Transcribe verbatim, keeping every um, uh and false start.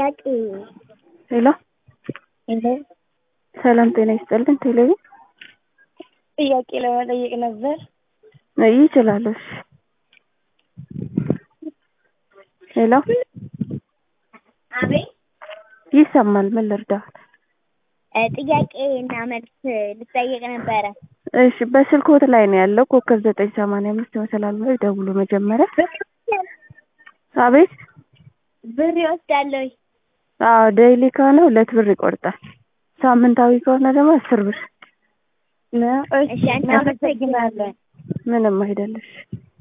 ጥያቄ ሄሎ ሄሎ ሰላም ጤና ይስጥልን። ቴሌቪ ጥያቄ ለመጠየቅ ነበር። ይችላል። እሺ ሄሎ አቤት ይሰማል። ምን ልርዳህ? ጥያቄ እና መልስ ልጠየቅ ነበረ። እሺ በስልክዎት ላይ ነው ያለው ኮከብ ዘጠኝ ሰማንያ አምስት መሰላል ብለው ይደውሉ መጀመሪያ። አቤት ብር ይወስዳል ወይ? አዎ ዴይሊ ከሆነ ሁለት ብር ይቆርጣል። ሳምንታዊ ከሆነ ደግሞ አስር ብር። እሺ እናመሰግናለን። ምንም አይደለሽ።